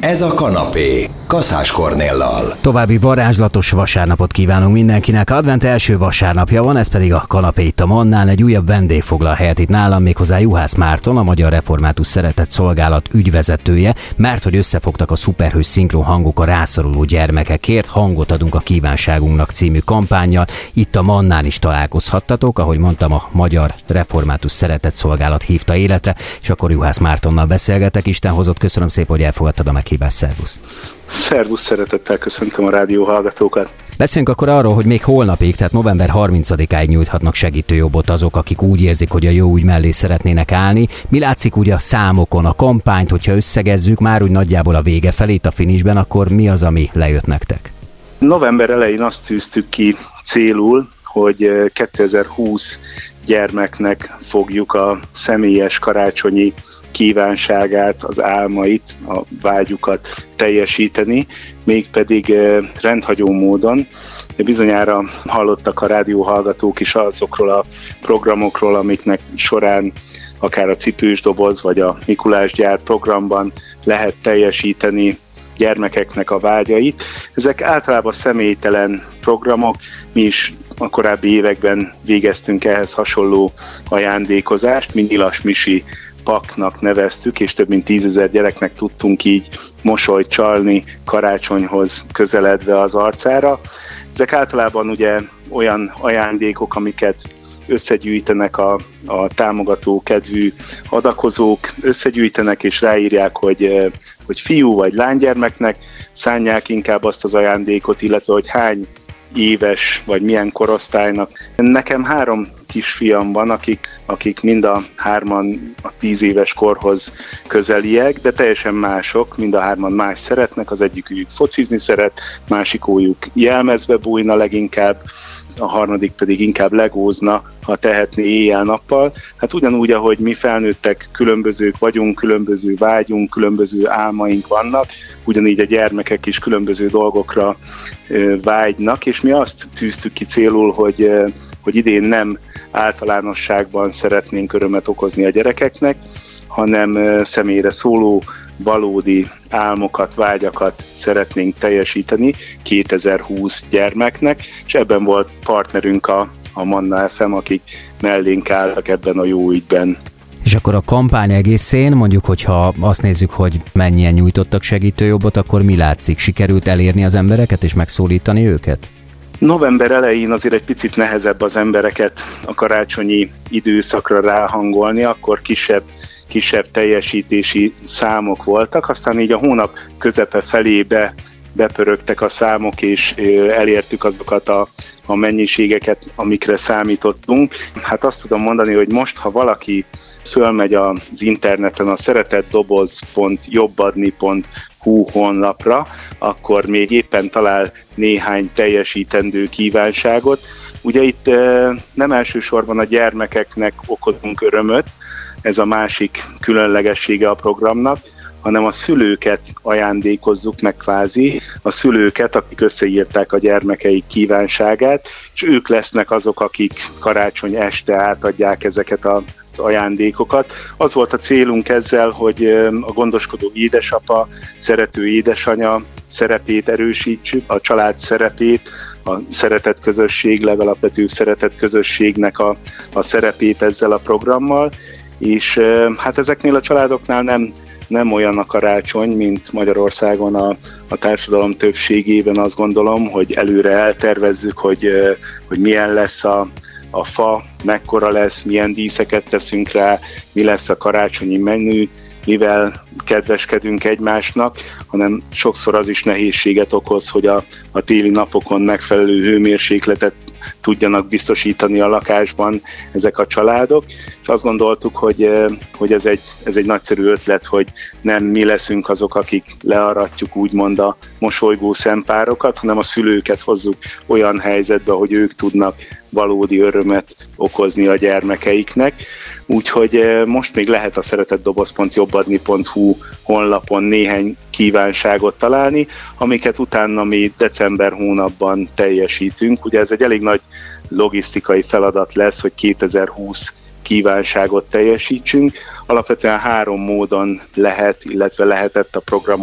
Ez a kanapé, Kaszás Kornéllal. További varázslatos vasárnapot kívánunk mindenkinek. Advent első vasárnapja van, ez pedig a kanapé itt a Mannán. Egy újabb vendég foglal helyet itt nálam, méghozzá Juhász Márton, a Magyar Református Szeretett Szolgálat ügyvezetője, mert hogy összefogtak a szuperhős szinkron hangok a rászoruló gyermekekért. Hangot adunk a kívánságunknak című kampánnyal. Itt a Mannán is találkozhattatok, ahogy mondtam, a Magyar Református Szeretett Szolgálat hívta életre, és akkor Juhász Mártonnal beszélgetek. Isten hozott, köszönöm szépen, hogy elfogadtad a meghívást. Szervusz! Szervusz, szeretettel köszöntöm a rádió hallgatókat. Beszéljünk akkor arról, hogy még holnapig, tehát november 30-áig nyújthatnak segítőjobbot azok, akik úgy érzik, hogy a jó ügy mellé szeretnének állni. Mi látszik úgy a számokon, a kampányt, hogyha összegezzük, már úgy nagyjából a vége felé, itt a finisben, akkor mi az, ami lejött nektek? November elején azt tűztük ki célul, hogy 2020 gyermeknek fogjuk a személyes karácsonyi kívánságát, az álmait, a vágyukat teljesíteni, mégpedig rendhagyó módon. Bizonyára hallottak a rádióhallgatók is azokról a programokról, amiknek során akár a Cipős doboz vagy a Mikulás gyár programban lehet teljesíteni gyermekeknek a vágyait. Ezek általában személytelen programok, mi is a korábbi években végeztünk ehhez hasonló ajándékozást, mi Nyilas Misi paknak neveztük, és több mint 10 000 gyereknek tudtunk így mosolyt csalni karácsonyhoz közeledve az arcára. Ezek általában ugye olyan ajándékok, amiket összegyűjtenek a támogató kedvű adakozók, összegyűjtenek és ráírják, hogy fiú vagy lánygyermeknek szánják inkább azt az ajándékot, illetve hogy hány éves vagy milyen korosztálynak. Nekem 3 kisfiam van, akik mind a 3-an a 10 éves korhoz közeliek, de teljesen mások, mind a 3-an más szeretnek, az egyikük focizni szeret, másikójuk jelmezbe bújna leginkább, a harmadik pedig inkább legózna, ha tehetné éjjel-nappal. Hát ugyanúgy, ahogy mi felnőttek különbözők vagyunk, különböző vágyunk, különböző álmaink vannak, ugyanígy a gyermekek is különböző dolgokra vágynak, és mi azt tűztük ki célul, hogy idén nem általánosságban szeretnénk örömet okozni a gyerekeknek, hanem személyre szóló, valódi álmokat, vágyakat szeretnénk teljesíteni 2020 gyermeknek, és ebben volt partnerünk a Manna FM, akik mellénk álltak ebben a jó ügyben. És akkor a kampány egészén, mondjuk, hogyha azt nézzük, hogy mennyien nyújtottak segítőjobbot, akkor mi látszik? Sikerült elérni az embereket és megszólítani őket? November elején azért egy picit nehezebb az embereket a karácsonyi időszakra ráhangolni, akkor kisebb teljesítési számok voltak, aztán így a hónap közepe felé bepörögtek a számok, és elértük azokat a mennyiségeket, amikre számítottunk. Hát azt tudom mondani, hogy most, ha valaki fölmegy az interneten a szeretetdoboz.jobbadni.hu honlapra, akkor még éppen talál néhány teljesítendő kívánságot. Ugye itt nem elsősorban a gyermekeknek okozunk örömöt, ez a másik különlegessége a programnak, hanem a szülőket ajándékozzuk meg kvázi, a szülőket, akik összeírták a gyermekeik kívánságát, és ők lesznek azok, akik karácsony este átadják ezeket az ajándékokat. Az volt a célunk ezzel, hogy a gondoskodó édesapa, szerető édesanya szerepét erősítsük, a család szerepét, a szeretett közösség, legalapvetőbb szeretett közösségnek a szerepét ezzel a programmal, és hát ezeknél a családoknál nem olyan a karácsony, mint Magyarországon a társadalom többségében, azt gondolom, hogy előre eltervezzük, hogy milyen lesz a fa, mekkora lesz, milyen díszeket teszünk rá, mi lesz a karácsonyi menü, mivel kedveskedünk egymásnak, hanem sokszor az is nehézséget okoz, hogy a téli napokon megfelelő hőmérsékletet tudjanak biztosítani a lakásban ezek a családok, és azt gondoltuk, hogy ez egy nagyszerű ötlet, hogy nem mi leszünk azok, akik learatjuk úgymond a mosolygó szempárokat, hanem a szülőket hozzuk olyan helyzetbe, hogy ők tudnak valódi örömet okozni a gyermekeiknek. Úgyhogy most még lehet a szeretetdoboz.jobbadni.hu honlapon néhány kívánságot találni, amiket utána mi december hónapban teljesítünk. Ugye ez egy elég nagy logisztikai feladat lesz, hogy 2020 kívánságot teljesítsünk. Alapvetően 3 módon lehet, illetve lehetett a programot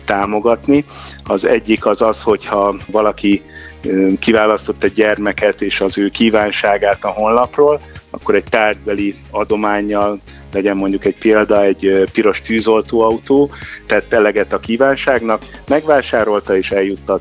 támogatni. Az egyik az, hogyha valaki kiválasztott egy gyermeket és az ő kívánságát a honlapról, akkor egy tárgybeli adománnyal, legyen mondjuk egy példa, egy piros tűzoltóautó, tett eleget a kívánságnak, megvásárolta és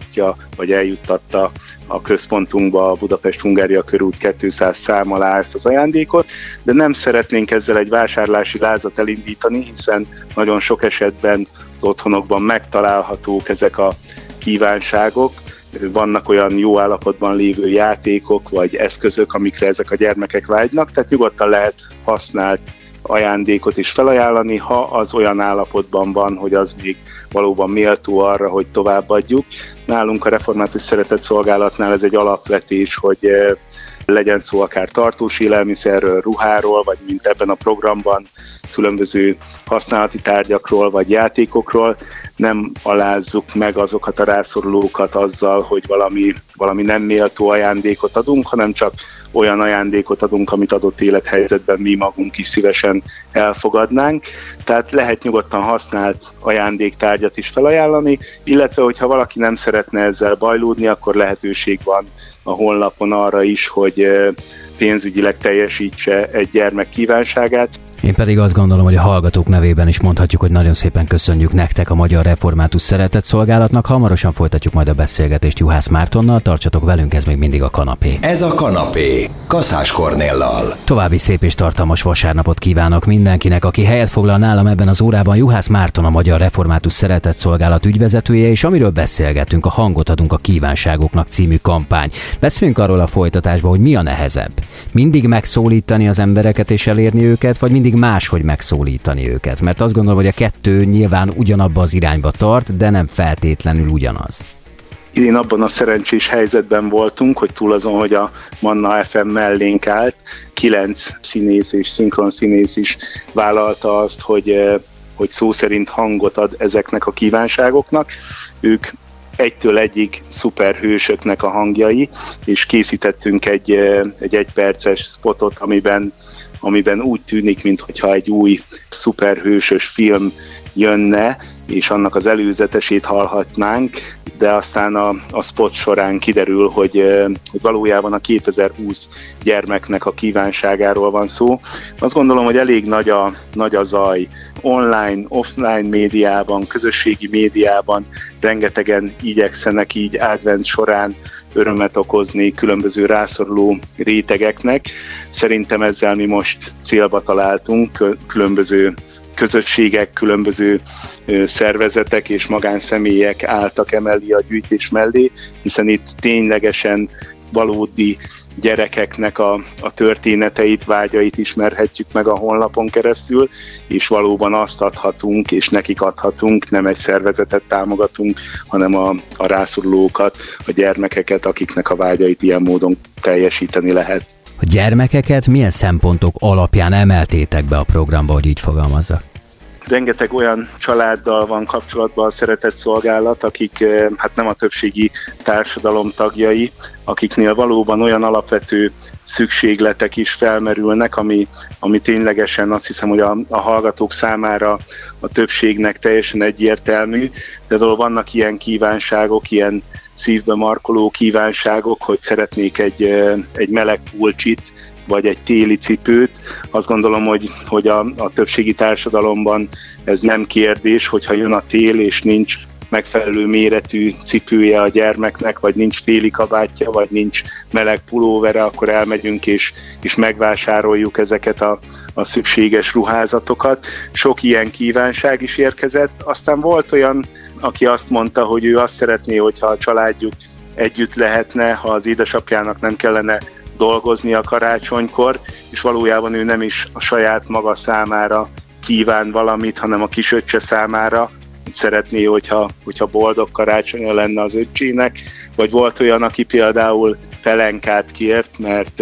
eljuttatta a központunkba, a Budapest-Hungária körút 200 szám alá ezt az ajándékot, de nem szeretnénk ezzel egy vásárlási lázat elindítani, hiszen nagyon sok esetben az otthonokban megtalálhatók ezek a kívánságok. Vannak olyan jó állapotban lévő játékok vagy eszközök, amikre ezek a gyermekek vágynak, tehát nyugodtan lehet használt ajándékot is felajánlani, ha az olyan állapotban van, hogy az még valóban méltó arra, hogy továbbadjuk. Nálunk a Református Szeretetszolgálatnál ez egy alapvetés, hogy legyen szó akár tartós élelmiszerről, ruháról, vagy mint ebben a programban különböző használati tárgyakról, vagy játékokról, nem alázzuk meg azokat a rászorulókat azzal, hogy valami nem méltó ajándékot adunk, hanem csak olyan ajándékot adunk, amit adott élethelyzetben mi magunk is szívesen elfogadnánk. Tehát lehet nyugodtan használt ajándéktárgyat is felajánlani, illetve hogyha valaki nem szeretne ezzel bajlódni, akkor lehetőség van a honlapon arra is, hogy pénzügyileg teljesítse egy gyermek kívánságát. Én pedig azt gondolom, hogy a hallgatók nevében is mondhatjuk, hogy nagyon szépen köszönjük nektek, a Magyar Református Szeretetszolgálatnak. Hamarosan folytatjuk majd a beszélgetést Juhász Mártonnal, tartsatok velünk, ez még mindig a Kanapé. Ez a Kanapé, Kaszás Kornéllal. További szép és tartalmas vasárnapot kívánok mindenkinek, aki helyet foglal nálam ebben az órában. Juhász Márton, a Magyar Református Szeretetszolgálat ügyvezetője, és amiről beszélgetünk, a Hangot adunk a kívánságoknak című kampány. Beszélünk arról a folytatásban, hogy mi a nehezebb. Mindig megszólítani az embereket és elérni őket, vagy mindig máshogy megszólítani őket? Mert azt gondolom, hogy a kettő nyilván ugyanabba az irányba tart, de nem feltétlenül ugyanaz. Idén abban a szerencsés helyzetben voltunk, hogy túl azon, hogy a Manna FM mellénk állt, 9 színész és szinkronszínész is vállalta azt, hogy szó szerint hangot ad ezeknek a kívánságoknak. Ők egytől egyig szuperhősöknek a hangjai, és készítettünk egy egyperces spotot, amiben úgy tűnik, mintha egy új szuperhősös film jönne, és annak az előzetesét hallhatnánk, de aztán a spot során kiderül, hogy valójában a 2020 gyermeknek a kívánságáról van szó. Azt gondolom, hogy elég nagy a zaj. Online, offline médiában, közösségi médiában rengetegen igyekszenek így advent során örömet okozni különböző rászoruló rétegeknek. Szerintem ezzel mi most célba találtunk, különböző közösségek, különböző szervezetek és magánszemélyek álltak emellé a gyűjtés mellé, hiszen itt ténylegesen valódi gyerekeknek a történeteit, vágyait ismerhetjük meg a honlapon keresztül, és valóban azt adhatunk, és nekik adhatunk, nem egy szervezetet támogatunk, hanem a rászorulókat, a gyermekeket, akiknek a vágyait ilyen módon teljesíteni lehet. A gyermekeket milyen szempontok alapján emeltétek be a programba, hogy így fogalmazzak? Rengeteg olyan családdal van kapcsolatban a Szeretetszolgálat, akik nem a többségi társadalom tagjai, akiknél valóban olyan alapvető szükségletek is felmerülnek, ami ténylegesen azt hiszem, hogy a hallgatók számára a többségnek teljesen egyértelmű. Például vannak ilyen kívánságok, ilyen szívbe markoló kívánságok, hogy szeretnék egy meleg pulcsit, vagy egy téli cipőt. Azt gondolom, hogy a többségi társadalomban ez nem kérdés, hogyha jön a tél és nincs megfelelő méretű cipője a gyermeknek, vagy nincs téli kabátja, vagy nincs meleg pulóvere, akkor elmegyünk és megvásároljuk ezeket a szükséges ruházatokat. Sok ilyen kívánság is érkezett. Aztán volt olyan, aki azt mondta, hogy ő azt szeretné, hogyha a családjuk együtt lehetne, ha az édesapjának nem kellene dolgozni a karácsonykor, és valójában ő nem is a saját maga számára kíván valamit, hanem a kisöccse számára. Szeretné, hogyha boldog karácsonya lenne az öccsének, vagy volt olyan, aki például pelenkát kért, mert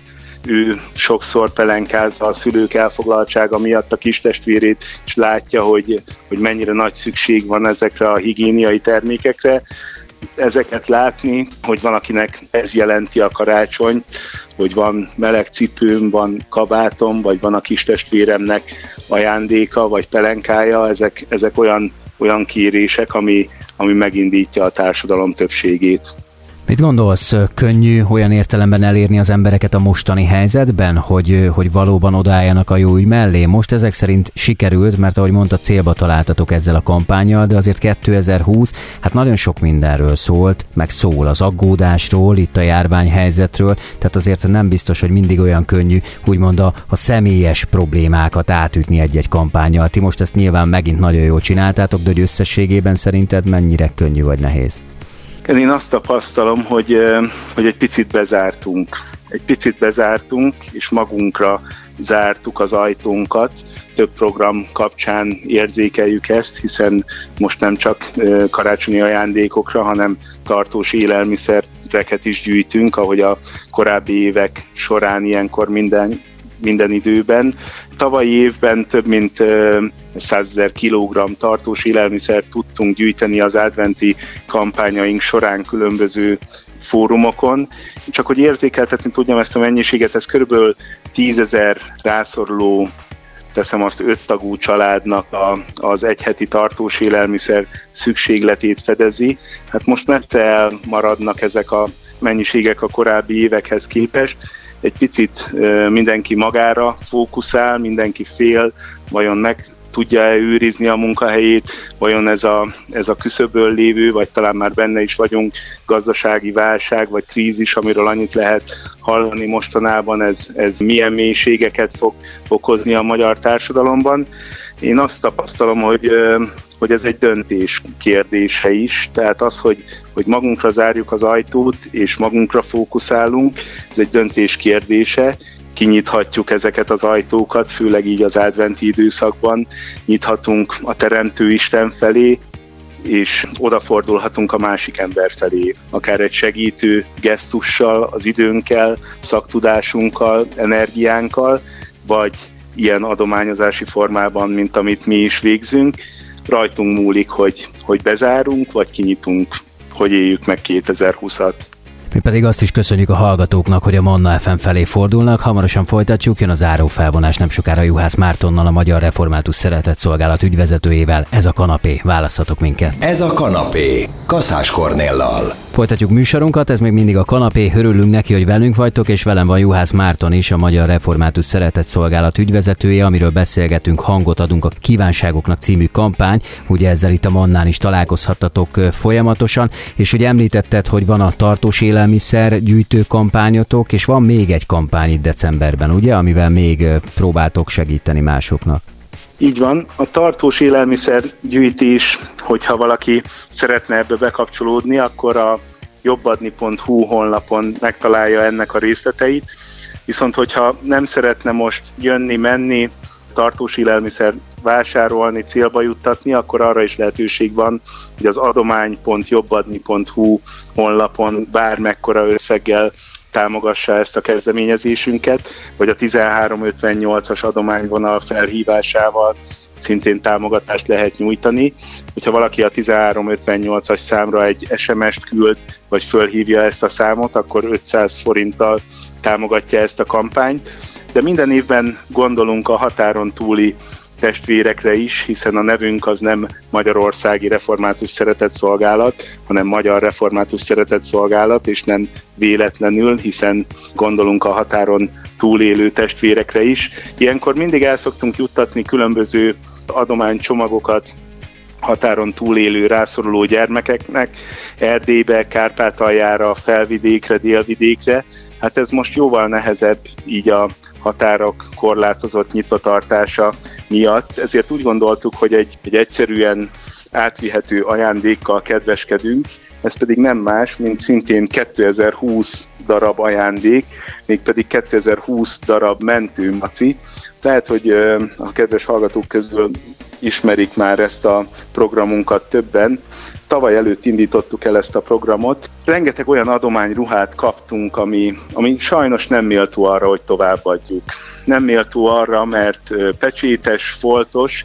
ő sokszor pelenkázza a szülők elfoglaltsága miatt a kistestvérét, és látja, hogy mennyire nagy szükség van ezekre a higiéniai termékekre. Ezeket látni, hogy valakinek ez jelenti a karácsonyt, hogy van meleg cipőm, van kabátom, vagy van a kistestvéremnek ajándéka, vagy pelenkája, ezek olyan olyan kérések, ami megindítja a társadalom többségét. Mit gondolsz, könnyű olyan értelemben elérni az embereket a mostani helyzetben, hogy valóban odaálljanak a jó ügy mellé? Most ezek szerint sikerült, mert ahogy mondta, célba találtatok ezzel a kampánnyal, de azért 2020 hát nagyon sok mindenről szólt, meg szól az aggódásról, itt a járványhelyzetről, tehát azért nem biztos, hogy mindig olyan könnyű, úgymond a személyes problémákat átütni egy-egy kampánnyal. Ti most ezt nyilván megint nagyon jól csináltátok, de hogy összességében szerinted mennyire könnyű vagy nehéz? Én azt tapasztalom, hogy egy picit bezártunk. És magunkra zártuk az ajtónkat. Több program kapcsán érzékeljük ezt, hiszen most nem csak karácsonyi ajándékokra, hanem tartós élelmiszereket is gyűjtünk, ahogy a korábbi évek során ilyenkor minden időben. Tavalyi évben több mint 100 000 kilogramm tartós élelmiszert tudtunk gyűjteni az adventi kampányaink során különböző fórumokon. Csak hogy érzékeltetni tudjam ezt a mennyiséget, ez körülbelül 10 000 rászoruló, teszem azt 5 tagú családnak az egyheti tartós élelmiszer szükségletét fedezi. Hát most messze elmaradnak ezek a mennyiségek a korábbi évekhez képest. Egy picit mindenki magára fókuszál, mindenki fél, vajon meg tudja-e őrizni a munkahelyét, vajon ez a küszöbön lévő, vagy talán már benne is vagyunk, gazdasági válság, vagy krízis, amiről annyit lehet hallani mostanában, ez milyen mélységeket fog okozni a magyar társadalomban. Én azt tapasztalom, hogy ez egy döntés kérdése is, tehát az, hogy magunkra zárjuk az ajtót, és magunkra fókuszálunk, ez egy döntés kérdése. Kinyithatjuk ezeket az ajtókat, főleg így az adventi időszakban, nyithatunk a Teremtő Isten felé, és odafordulhatunk a másik ember felé, akár egy segítő gesztussal, az időnkkel, szaktudásunkkal, energiánkkal, vagy ilyen adományozási formában, mint amit mi is végzünk. Rajtunk múlik, hogy bezárunk, vagy kinyitunk, hogy éljük meg 2020-at. Mi pedig azt is köszönjük a hallgatóknak, hogy a Manna FM felé fordulnak. Hamarosan folytatjuk, jön a záró felvonás nem sokára Juhász Mártonnal, a Magyar Református Szeretetszolgálat ügyvezetőjével. Ez a kanapé, válasszatok minket. Ez a kanapé, Kaszás Kornéllal. Folytatjuk műsorunkat, ez még mindig a kanapé, örülünk neki, hogy velünk vagytok, és velem van Juhász Márton is, a Magyar Református Szeretetszolgálat ügyvezetője, amiről beszélgetünk, hangot adunk a Kívánságoknak című kampány, ugye ezzel itt a Mannán is találkozhattatok folyamatosan, és ugye említetted, hogy van a tartós élelmiszer gyűjtő kampányotok, és van még egy kampány itt decemberben, ugye, amivel még próbáltok segíteni másoknak. Így van, a tartós élelmiszergyűjtés, hogyha valaki szeretne ebbe bekapcsolódni, akkor a jobbadni.hu honlapon megtalálja ennek a részleteit, viszont hogyha nem szeretne most jönni-menni, tartós élelmiszer vásárolni, célba juttatni, akkor arra is lehetőség van, hogy az adomány.jobbadni.hu honlapon bármekkora összeggel támogassa ezt a kezdeményezésünket, vagy a 1358-as adományvonal felhívásával szintén támogatást lehet nyújtani. Hogyha valaki a 1358-as számra egy SMS-t küld, vagy fölhívja ezt a számot, akkor 500 forinttal támogatja ezt a kampányt. De minden évben gondolunk a határon túli testvérekre is, hiszen a nevünk az nem Magyarországi Református Szeretetszolgálat, hanem Magyar Református Szeretetszolgálat, és nem véletlenül, hiszen gondolunk a határon túlélő testvérekre is. Ilyenkor mindig el szoktunk juttatni különböző adománycsomagokat határon túlélő rászoruló gyermekeknek, Erdélybe, Kárpátaljára, Felvidékre, Délvidékre. Hát ez most jóval nehezebb így a határok korlátozott nyitvatartása miatt, ezért úgy gondoltuk, hogy egy egyszerűen átvihető ajándékkal kedveskedünk, ez pedig nem más, mint szintén 2020 darab ajándék, mégpedig 2020 darab mentőmaci. Lehet, hogy a kedves hallgatók közül ismerik már ezt a programunkat többen. Tavaly előtt indítottuk el ezt a programot. Rengeteg olyan adományruhát kaptunk, ami sajnos nem méltó arra, hogy továbbadjuk. Nem méltó arra, mert pecsétes, foltos,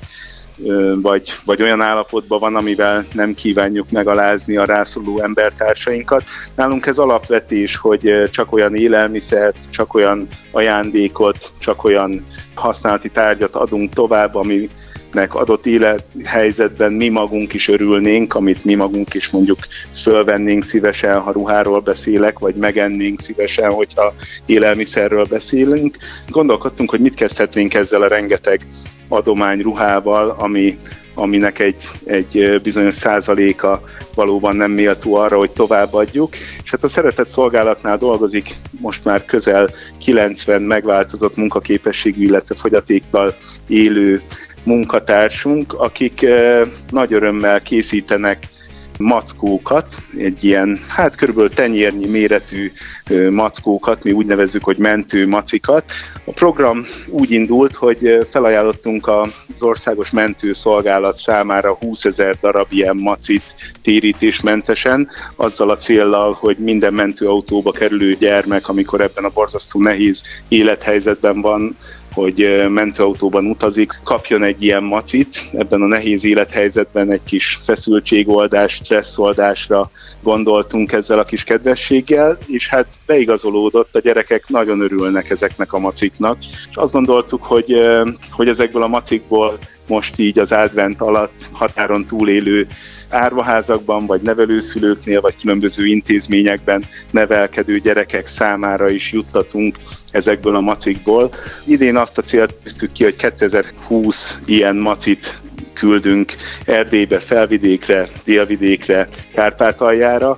vagy olyan állapotban van, amivel nem kívánjuk megalázni a rászoruló embertársainkat. Nálunk ez alapvetés, hogy csak olyan élelmiszert, csak olyan ajándékot, csak olyan használati tárgyat adunk tovább, ami gyerekeknek adott élethelyzetben mi magunk is örülnénk, amit mi magunk is mondjuk fölvennénk szívesen, ha ruháról beszélek, vagy megennénk szívesen, hogyha élelmiszerről beszélünk. Gondolkodtunk, hogy mit kezdhetnénk ezzel a rengeteg adomány ruhával, aminek egy bizonyos százaléka valóban nem méltó arra, hogy továbbadjuk. És hát a Szeretett Szolgálatnál dolgozik most már közel 90 megváltozott munkaképességű, illetve fogyatékkal élő munkatársunk, akik nagy örömmel készítenek mackókat, egy ilyen, körülbelül tenyérnyi méretű mackókat, mi úgy nevezzük, hogy mentő macikat. A program úgy indult, hogy felajánlottunk az Országos Mentőszolgálat számára 20 000 darab ilyen macit térítésmentesen, azzal a céllal, hogy minden mentőautóba kerülő gyermek, amikor ebben a borzasztó nehéz élethelyzetben van, hogy mentőautóban utazik, kapjon egy ilyen macit. Ebben a nehéz élethelyzetben egy kis feszültségoldás, stresszoldásra gondoltunk ezzel a kis kedvességgel, és hát beigazolódott, a gyerekek nagyon örülnek ezeknek a maciknak, és azt gondoltuk, hogy ezekből a macikból most így az advent alatt határon túlélő árvaházakban, vagy nevelőszülőknél, vagy különböző intézményekben nevelkedő gyerekek számára is juttatunk ezekből a macikból. Idén azt a célt tűztük ki, hogy 2020 ilyen macit küldünk Erdélybe, Felvidékre, Délvidékre, Kárpátaljára,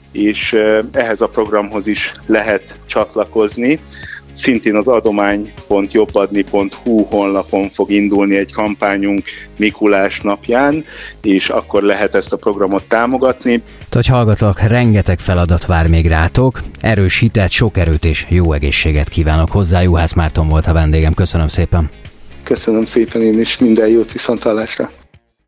és ehhez a programhoz is lehet csatlakozni. Szintén az adomány.jobbadni.hu honlapon fog indulni egy kampányunk Mikulás napján, és akkor lehet ezt a programot támogatni. Hogy hallgatlak, rengeteg feladat vár még rátok. Erős hitet, sok erőt és jó egészséget kívánok hozzá. Juhász Márton volt a vendégem. Köszönöm szépen. Köszönöm szépen én is, minden jót, viszonthallásra.